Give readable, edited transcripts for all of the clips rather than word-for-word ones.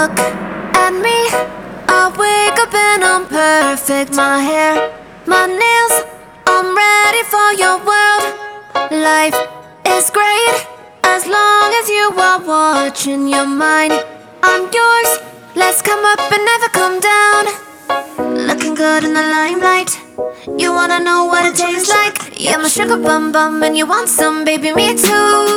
look at me. I wake up and I'm perfect. My hair, my nails, I'm ready for your world. Life is great as long as you are watching your mind. I'm yours, let's come up and never come down. Looking good in the limelight, you wanna know what it tastes like. Yeah, my sugar bum bum, and you want some, baby, me too.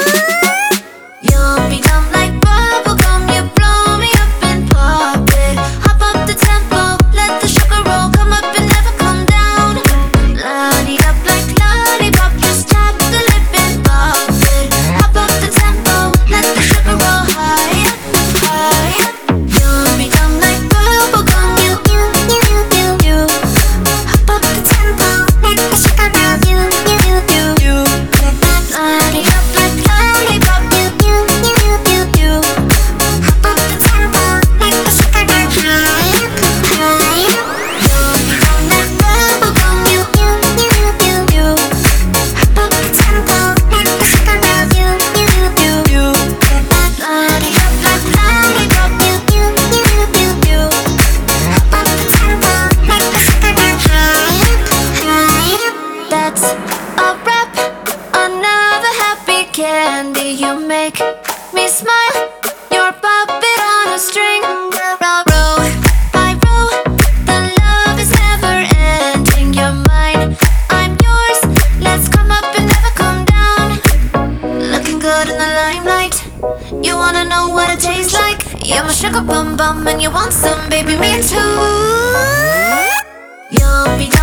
Yummy dumb like bubblegum, you blow me up and pop it. Hop up the tempo, let the sugar roll, come up and never come down. Light it up like lollipop, just tap the lip and pop it. Hop up the tempo, let the sugar roll higher, higher. Yummy dumb like bubblegum, you. Hop up the tempo, let the sugar roll, you. Light it up like lollipop, you. That's a wrap, another happy candy. You make me smile, you're a puppet on a string. Row, row, I row, the love is never ending. You're mine, I'm yours, let's come up and never come down. Looking good in the limelight, you wanna know what it tastes like. Yeah, my sugar bum bum, and you want some, baby, me too. Yummy.